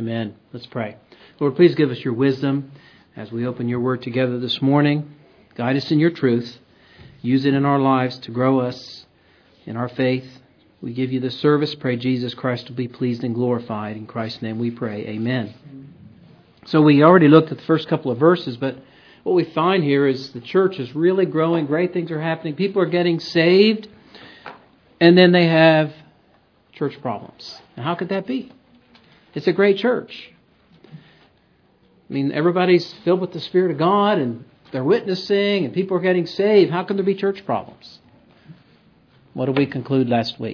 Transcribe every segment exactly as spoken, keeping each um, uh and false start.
Amen. Let's pray. Lord, please give us your wisdom as we open your word together this morning. Guide us in your truth. Use it in our lives to grow us in our faith. We give you the service. Pray Jesus Christ will be pleased and glorified. In Christ's name we pray. Amen. So we already looked at the first couple of verses, but what we find here is the church is really growing. Great things are happening. People are getting saved. And then they have church problems. Now, how could that be? It's a great church. I mean, everybody's filled with the Spirit of God and they're witnessing and people are getting saved. How can there be church problems? What did we conclude last week?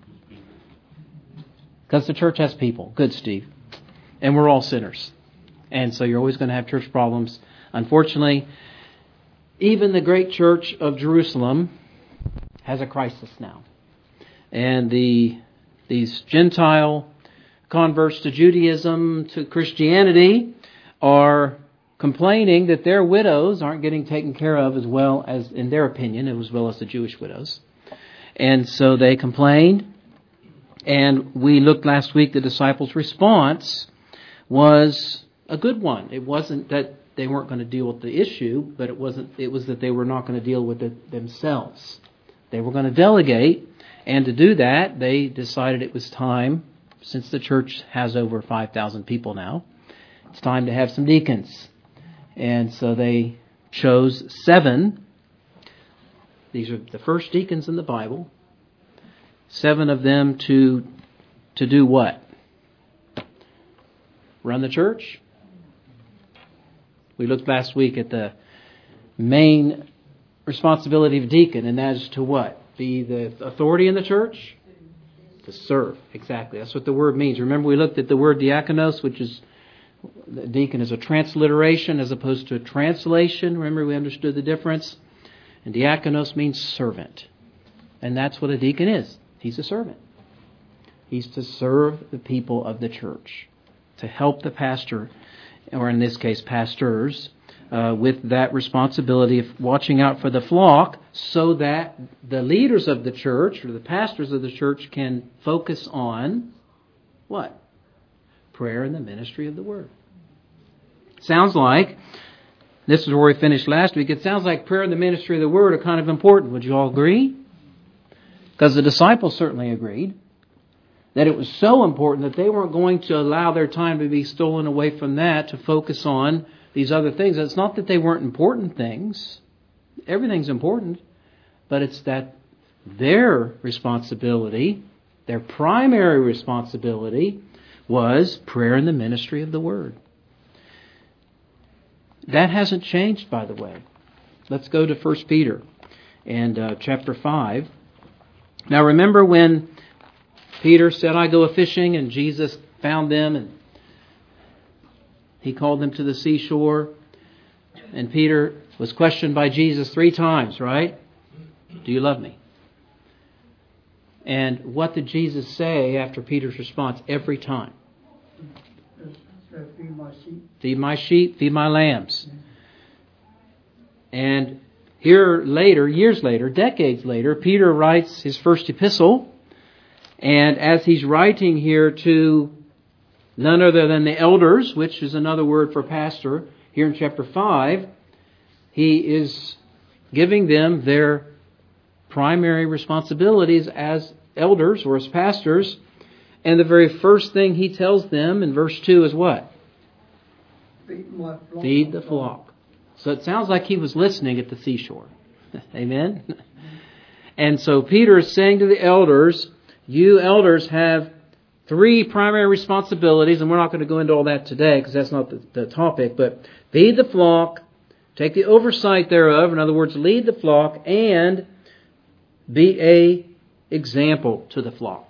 Because the church has people. Good, Steve. And we're all sinners. And so you're always going to have church problems. Unfortunately, even the great church of Jerusalem has a crisis now. And the these Gentile converts to Judaism, to Christianity, are complaining that their widows aren't getting taken care of as well as, in their opinion, as well as the Jewish widows. And so they complained. And we looked last week, the disciples' response was a good one. It wasn't that they weren't going to deal with the issue, but it wasn't. It was that they were not going to deal with it themselves. They were going to delegate. And to do that, they decided it was time, since the church has over five thousand people now, it's time to have some deacons. And so they chose seven. These are the first deacons in the Bible. Seven of them to to do what? Run the church? We looked last week at the main responsibility of a deacon, and that is to what? Be the authority in the church? To serve. Exactly. That's what the word means. Remember, we looked at the word diakonos, which is, the deacon is a transliteration as opposed to a translation. Remember, we understood the difference. And diakonos means servant. And that's what a deacon is. He's a servant. He's to serve the people of the church, to help the pastor, or in this case, pastors, uh, with that responsibility of watching out for the flock so that the leaders of the church or the pastors of the church can focus on what? Prayer and the ministry of the word. Sounds like, this is where we finished last week, it sounds like prayer and the ministry of the word are kind of important. Would you all agree? Because the disciples certainly agreed that it was so important that they weren't going to allow their time to be stolen away from that to focus on these other things. It's not that they weren't important things. Everything's important. But it's that their responsibility, their primary responsibility, was prayer and the ministry of the word. That hasn't changed, by the way. Let's go to First Peter and uh, chapter five. Now remember when Peter said, I go a-fishing, and Jesus found them and he called them to the seashore. And Peter was questioned by Jesus three times, right? Do you love me? And what did Jesus say after Peter's response every time? Feed my sheep. Feed my sheep, feed my lambs. And here later, years later, decades later, Peter writes his first epistle. And as he's writing here to none other than the elders, which is another word for pastor, here in chapter five, he is giving them their primary responsibilities as elders or as pastors. And the very first thing he tells them in verse two is what? Feed my flock. Feed the flock. So it sounds like he was listening at the seashore. Amen? And so Peter is saying to the elders, you elders have three primary responsibilities, and we're not going to go into all that today because that's not the, the topic, but feed the flock, take the oversight thereof, in other words, lead the flock, and be a example to the flock.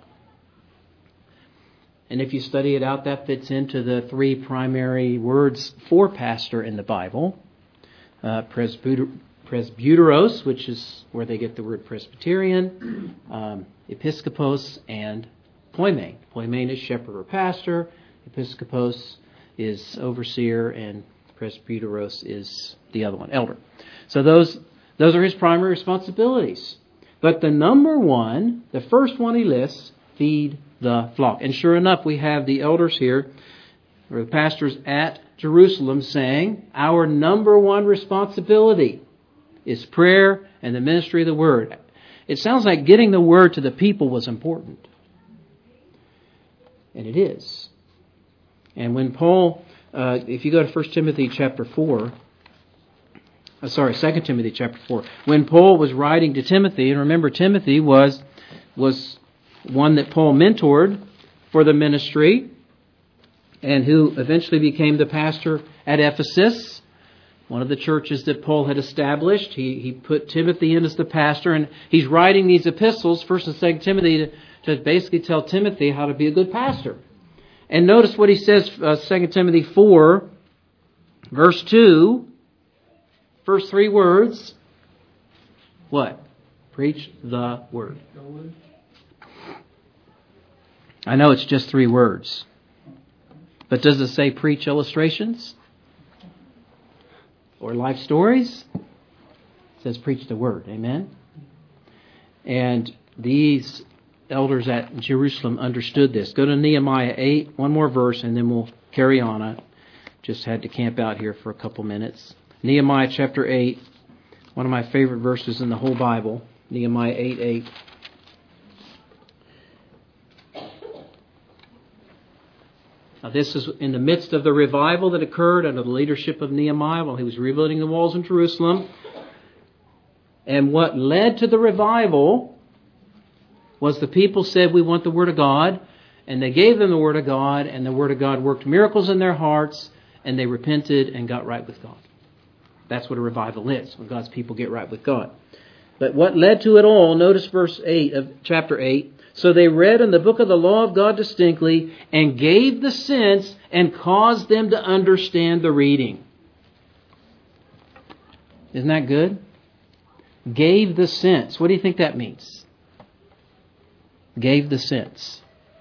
And if you study it out, that fits into the three primary words for pastor in the Bible. Uh, presbyter, presbyteros, which is where they get the word Presbyterian, um, episkopos, and poimen. Poimen is shepherd or pastor, episkopos is overseer, and presbyteros is the other one, elder. So those those are his primary responsibilities. But the number one, the first one he lists, feed the flock. And sure enough, we have the elders here or the pastors at Jerusalem, saying, our number one responsibility is prayer and the ministry of the Word. It sounds like getting the Word to the people was important. And it is. And when Paul, uh, if you go to First Timothy chapter four, uh, sorry, Second Timothy chapter four, when Paul was writing to Timothy, and remember Timothy was was one that Paul mentored for the ministry, and who eventually became the pastor at Ephesus, one of the churches that Paul had established. He he put Timothy in as the pastor, and he's writing these epistles, First and Second Timothy, to, to basically tell Timothy how to be a good pastor. And notice what he says, uh, Second Timothy four, verse two, first three words. What? Preach the Word. I know it's just three words. But does it say preach illustrations? Or life stories? It says preach the Word. Amen? And these elders at Jerusalem understood this. Go to Nehemiah eight, one more verse, and then we'll carry on. I just had to camp out here for a couple minutes. Nehemiah chapter eight, one of my favorite verses in the whole Bible. Nehemiah eight eight. Now, this is in the midst of the revival that occurred under the leadership of Nehemiah while he was rebuilding the walls in Jerusalem. And what led to the revival was the people said, we want the Word of God. And they gave them the Word of God, and the Word of God worked miracles in their hearts, and they repented and got right with God. That's what a revival is, when God's people get right with God. But what led to it all, notice verse eight of chapter eight. So they read in the book of the law of God distinctly and gave the sense and caused them to understand the reading. Isn't that good? Gave the sense. What do you think that means? Gave the sense.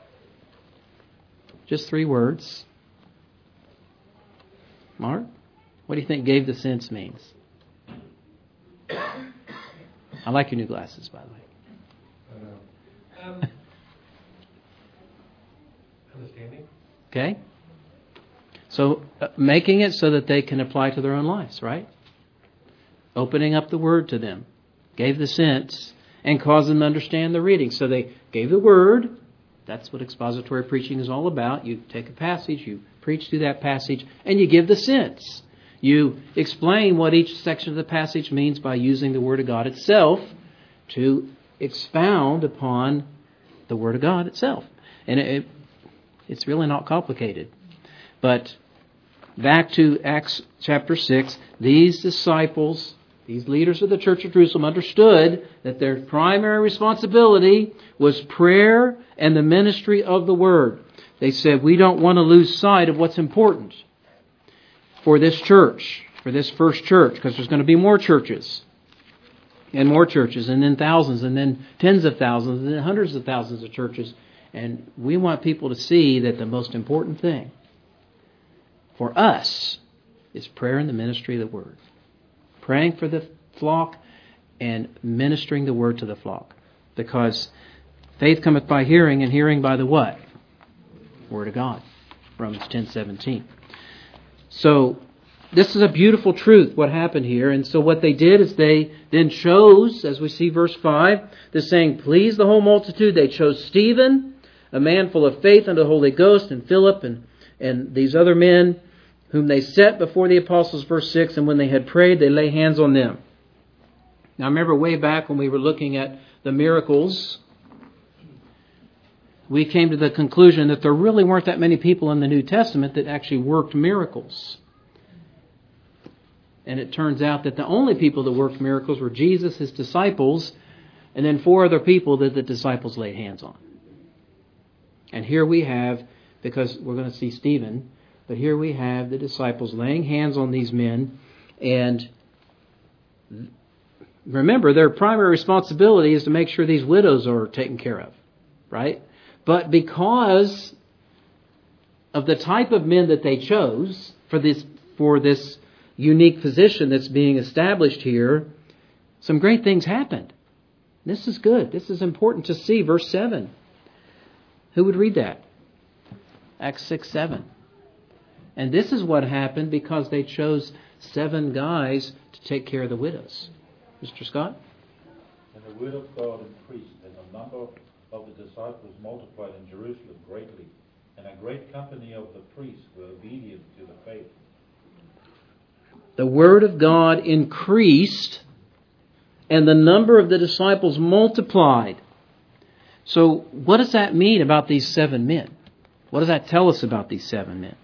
Just three words. Mark, what do you think gave the sense means? I like your new glasses, by the way. Um, understanding. Okay. So uh, making it so that they can apply to their own lives, right? Opening up the Word to them. Gave the sense and caused them to understand the reading. So they gave the Word. That's what expository preaching is all about. You take a passage, you preach through that passage, and you give the sense. You explain what each section of the passage means by using the Word of God itself to expound upon the Word of God itself. And it, it, it's really not complicated. But back to Acts chapter six, these disciples, these leaders of the Church of Jerusalem understood that their primary responsibility was prayer and the ministry of the Word. They said, we don't want to lose sight of what's important for this church, for this first church, because there's going to be more churches. And more churches, and then thousands, and then tens of thousands, and then hundreds of thousands of churches. And we want people to see that the most important thing for us is prayer and the ministry of the Word. Praying for the flock and ministering the Word to the flock. Because faith cometh by hearing, and hearing by the what? Word of God. Romans ten seventeen. So this is a beautiful truth, what happened here. And so what they did is they then chose, as we see verse five, the saying, please the whole multitude. They chose Stephen, a man full of faith unto the Holy Ghost, and Philip, and, and these other men, whom they set before the apostles, verse six, and when they had prayed, they lay hands on them. Now remember way back when we were looking at the miracles, we came to the conclusion that there really weren't that many people in the New Testament that actually worked miracles. And it turns out that the only people that worked miracles were Jesus, His disciples, and then four other people that the disciples laid hands on. And here we have, because we're going to see Stephen, but here we have the disciples laying hands on these men. And remember, their primary responsibility is to make sure these widows are taken care of, right? But because of the type of men that they chose for this, for this unique position that's being established here, some great things happened. This is good. This is important to see. Verse seven. Who would read that? Acts six seven. And this is what happened because they chose seven guys to take care of the widows. Mister Scott? And the word of God increased, and the number of the disciples multiplied in Jerusalem greatly, and a great company of the priests were obedient to the faith. The word of God increased, and the number of the disciples multiplied. So what does that mean about these seven men? What does that tell us about these seven men?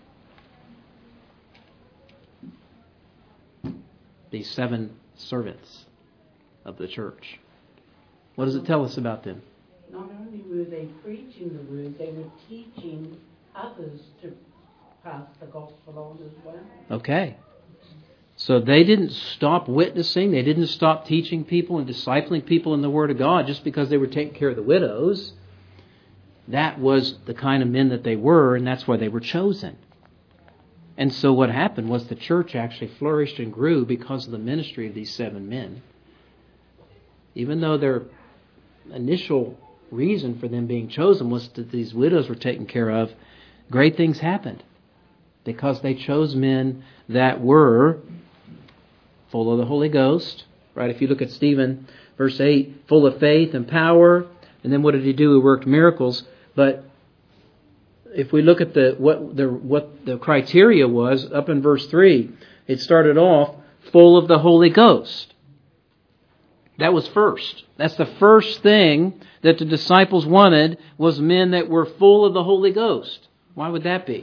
These seven servants of the church. What does it tell us about them? Not only were they preaching the word, they were teaching others to pass the gospel on as well. Okay. So they didn't stop witnessing. They didn't stop teaching people and discipling people in the Word of God just because they were taking care of the widows. That was the kind of men that they were, and that's why they were chosen. And so what happened was the church actually flourished and grew because of the ministry of these seven men. Even though their initial reason for them being chosen was that these widows were taken care of, great things happened because they chose men that were full of the Holy Ghost. Right? If you look at Stephen, verse eight, full of faith and power. And then what did he do? He worked miracles. But if we look at the what the what the criteria was up in verse three, it started off full of the Holy Ghost. That was first. That's the first thing that the disciples wanted, was men that were full of the Holy Ghost. Why would that be?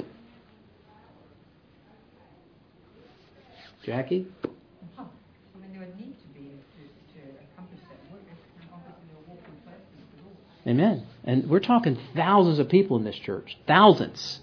Jackie? I mean, there would need to be to, to accomplish that work. Obviously, they're walking places with the Lord. Amen. And we're talking thousands of people in this church. Thousands.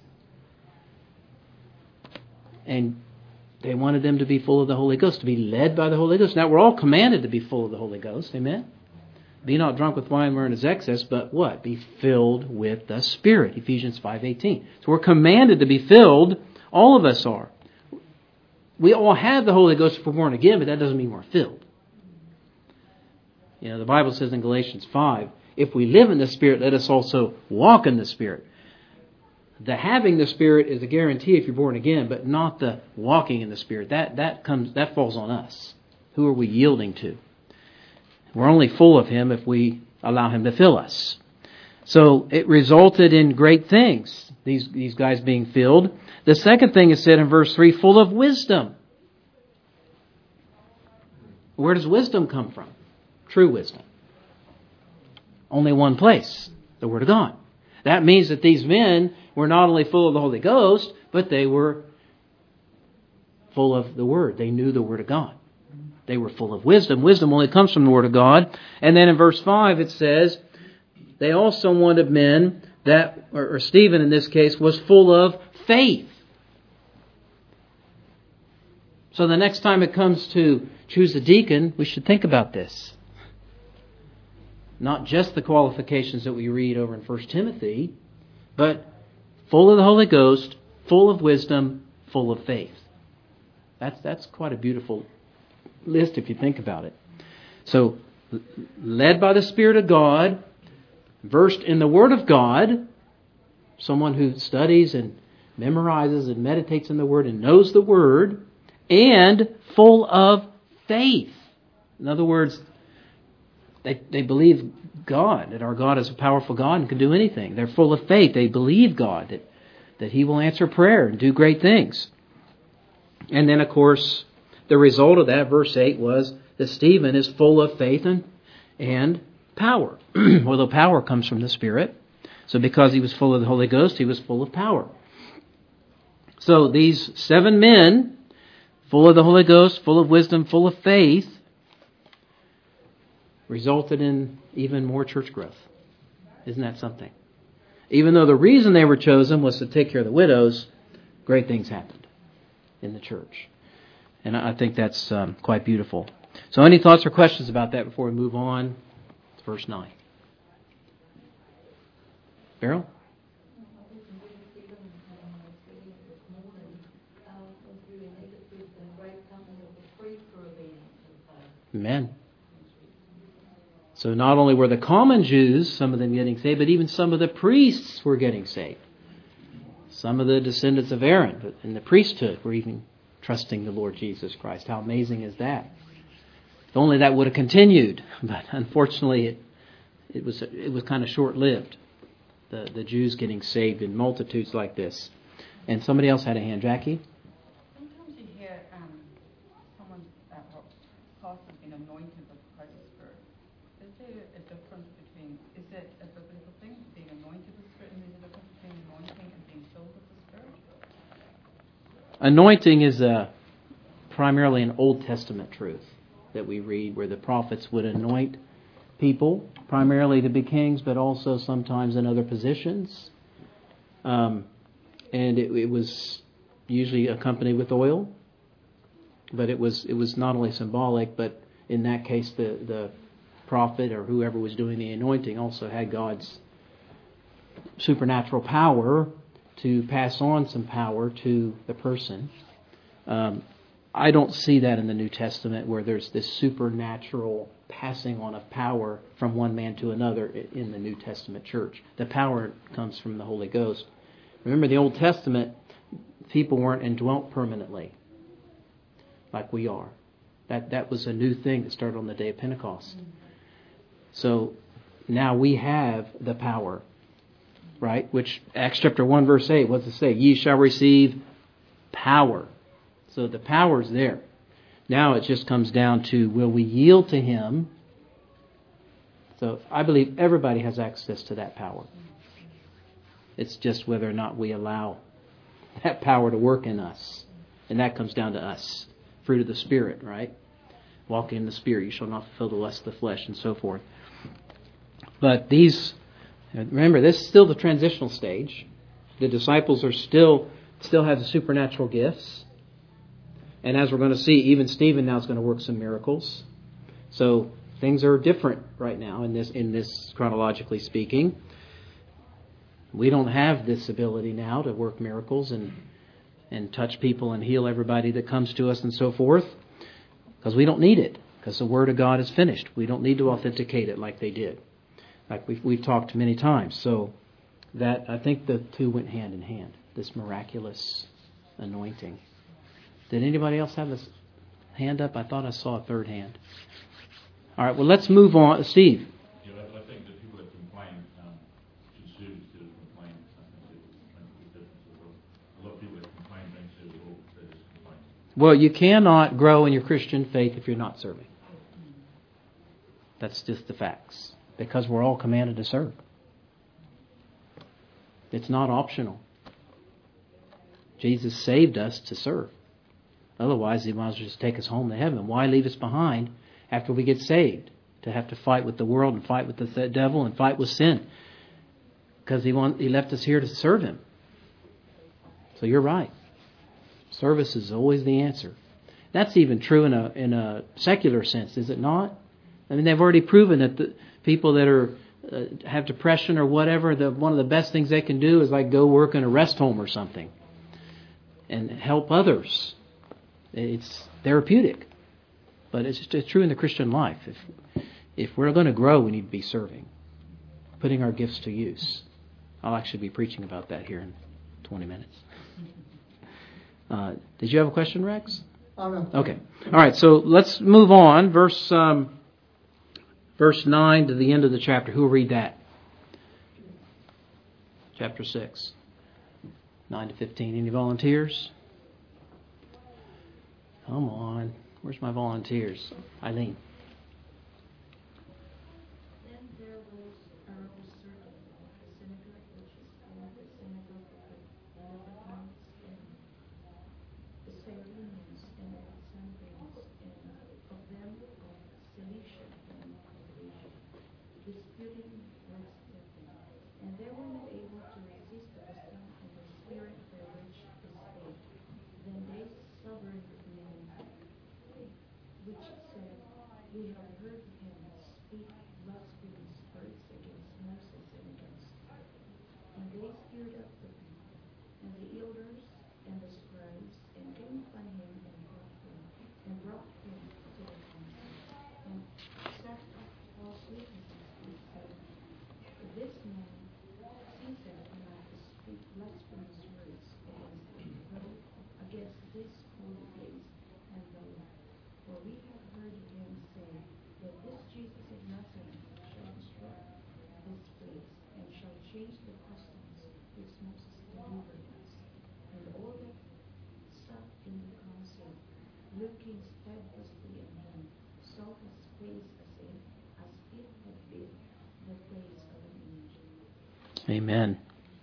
And they wanted them to be full of the Holy Ghost, to be led by the Holy Ghost. Now, we're all commanded to be full of the Holy Ghost. Amen? Be not drunk with wine wherein is excess, but what? Be filled with the Spirit. Ephesians five eighteen. So we're commanded to be filled. All of us are. We all have the Holy Ghost if we're born again, but that doesn't mean we're filled. You know, the Bible says in Galatians five, if we live in the Spirit, let us also walk in the Spirit. The having the Spirit is a guarantee if you're born again, but not the walking in the Spirit. That that comes that falls on us. Who are we yielding to? We're only full of Him if we allow Him to fill us. So it resulted in great things, these, these guys being filled. The second thing is said in verse three, full of wisdom. Where does wisdom come from? True wisdom. Only one place, the Word of God. That means that these men were not only full of the Holy Ghost, but they were full of the Word. They knew the Word of God. They were full of wisdom. Wisdom only comes from the Word of God. And then in verse five it says, they also wanted men that, or Stephen in this case, was full of faith. So the next time it comes to choose a deacon, we should think about this. Not just the qualifications that we read over in First Timothy, but full of the Holy Ghost, full of wisdom, full of faith. That's that's quite a beautiful list if you think about it. So, led by the Spirit of God, versed in the Word of God, someone who studies and memorizes and meditates in the Word and knows the Word, and full of faith. In other words, they, they believe God, that our God is a powerful God and can do anything. They're full of faith. They believe God, that, that He will answer prayer and do great things. And then, of course, the result of that, verse eight, was that Stephen is full of faith and, and power. Well, the power comes from the Spirit. So because he was full of the Holy Ghost, he was full of power. So these seven men, full of the Holy Ghost, full of wisdom, full of faith, resulted in even more church growth. Isn't that something? Even though the reason they were chosen was to take care of the widows, great things happened in the church. And I think that's um, quite beautiful. So any thoughts or questions about that before we move on to verse nine? Beryl? Amen. So not only were the common Jews, some of them getting saved, but even some of the priests were getting saved. Some of the descendants of Aaron in the priesthood were even trusting the Lord Jesus Christ. How amazing is that? If only that would have continued, but unfortunately it it was it was kind of short-lived. The the Jews getting saved in multitudes like this. And somebody else had a hand, Jackie. Sometimes you hear um, someone uh, or pastor's been anointed with the Holy Spirit. Is there a difference between, is that a biblical thing, being anointed with the Spirit, and there's a difference between anointing and being filled with the Spirit? Anointing is a, primarily an Old Testament truth that we read where the prophets would anoint people, primarily to be kings, but also sometimes in other positions. Um, and it, it was usually accompanied with oil, but it was it was not only symbolic, but in that case the, the prophet or whoever was doing the anointing also had God's supernatural power to pass on some power to the person. Um, I don't see that in the New Testament where there's this supernatural passing on of power from one man to another in the New Testament church. The power comes from the Holy Ghost. Remember, the Old Testament, people weren't indwelt permanently like we are. That that was a new thing that started on the day of Pentecost. So now we have the power, right? Which Acts chapter one verse eight, what does it say? Ye shall receive power. So the power's there. Now it just comes down to, will we yield to Him? So I believe everybody has access to that power. It's just whether or not we allow that power to work in us. And that comes down to us. Fruit of the Spirit, right? Walking in the Spirit, you shall not fulfill the lust of the flesh, and so forth. But these, remember, this is still the transitional stage. The disciples are still, still have the supernatural gifts. And as we're going to see, even Stephen now is going to work some miracles. So things are different right now in this, in this chronologically speaking. We don't have this ability now to work miracles and and touch people and heal everybody that comes to us and so forth, because we don't need it, because the Word of God is finished. We don't need to authenticate it like they did, like we've, we've talked many times. So that, I think the two went hand in hand, this miraculous anointing. Did anybody else have a hand up? I thought I saw a third hand. All right, well, let's move on. Steve. Yeah, I, I think the people that complain um, should sue instead of complain. I think that makes a difference as well. A lot of people that complain don't sue at all. They just complain. Well, you cannot grow in your Christian faith if you're not serving. That's just the facts. Because we're all commanded to serve. It's not optional. Jesus saved us to serve. Otherwise, He might as well just take us home to heaven. Why leave us behind after we get saved? To have to fight with the world and fight with the devil and fight with sin. Because he, want, he left us here to serve Him. So you're right. Service is always the answer. That's even true in a in a secular sense, is it not? I mean, they've already proven that the people that are uh, have depression or whatever, the, one of the best things they can do is like go work in a rest home or something and help others. It's therapeutic, but it's, it's true in the Christian life. If if we're going to grow, we need to be serving, putting our gifts to use. I'll actually be preaching about that here in twenty minutes. Uh, did you have a question, Rex? Oh, no. Okay. All right. So let's move on. Verse um, verse nine to the end of the chapter. Who will read that? Chapter six, nine to fifteen. Any volunteers? Come on. Where's my volunteers? Eileen. Then there was arose certain the synagogue which is called the synagogue of the Levites and the Cyrenians and the Alexandrians, and of them of Cilicia and of Asia, disputing with Stephen. And they were not able to resist the wisdom and the spirit by which he spake. Then they sovereign which said, We have heard him speak blasphemous words against Moses and against God. And they stirred up the people, and the elders and the scribes, and came upon him and brought him, and brought him to the council, and set up false witnesses, and said, This man ceaseth not to speak blasphemous words instead justly on him, saw his face as if, as it had been the face of an angel. Amen.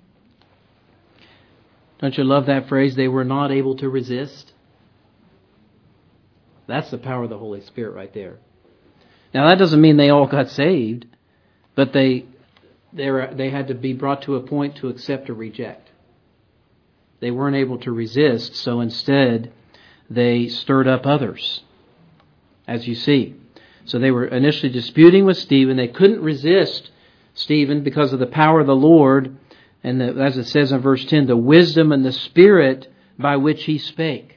Don't you love that phrase? They were not able to resist. That's the power of the Holy Spirit right there. Now that doesn't mean they all got saved, but they they were, they had to be brought to a point to accept or reject. They weren't able to resist, so instead they stirred up others, as you see. So they were initially disputing with Stephen. They couldn't resist Stephen because of the power of the Lord, and the, as it says in verse ten, the wisdom and the spirit by which he spake.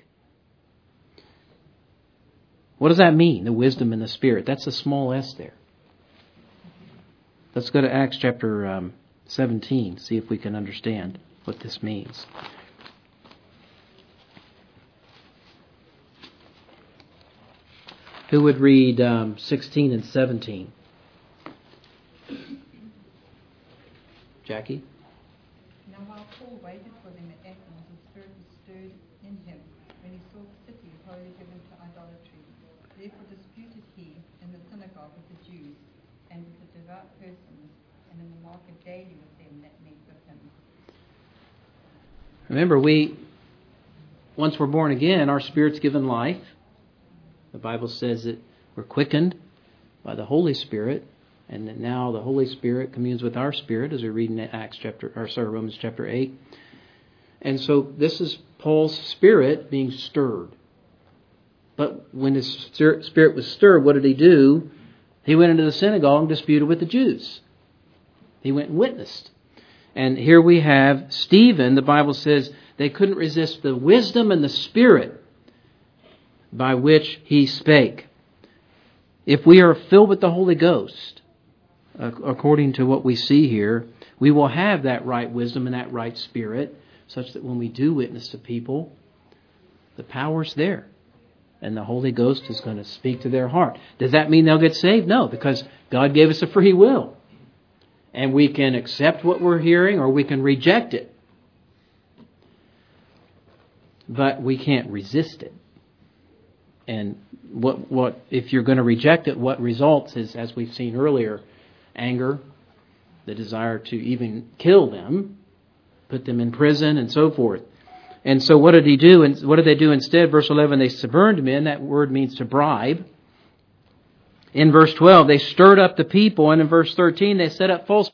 What does that mean, the wisdom and the spirit? That's a small s there. Let's go to Acts chapter um, seventeen, see if we can understand what this means. Who would read um, sixteen and seventeen? Jackie? Now while Paul waited for them at Athens, the Spirit was stirred in him when he saw the city wholly given to idolatry. Therefore disputed he in the synagogue with the Jews and with the devout persons, and in the market daily with them that met with him. Remember, we, once we're born again, our spirit's given life. The Bible says that we're quickened by the Holy Spirit, and that now the Holy Spirit communes with our spirit, as we read in Acts chapter, or sorry, Romans chapter eight. And so this is Paul's spirit being stirred. But when his spirit was stirred, what did he do? He went into the synagogue and disputed with the Jews. He went and witnessed. And here we have Stephen. The Bible says they couldn't resist the wisdom and the spirit by which he spake. If we are filled with the Holy Ghost, according to what we see here, we will have that right wisdom and that right spirit, such that when we do witness to people, the power's there. And the Holy Ghost is going to speak to their heart. Does that mean they'll get saved? No, because God gave us a free will. And we can accept what we're hearing or we can reject it. But we can't resist it. And what what if you're going to reject it, what results is, as we've seen earlier, anger, the desire to even kill them, put them in prison and so forth. And so what did he do? And what did they do instead? Verse eleven, they suborned men. That word means to bribe. In verse twelve, they stirred up the people. And in verse thirteen, they set up false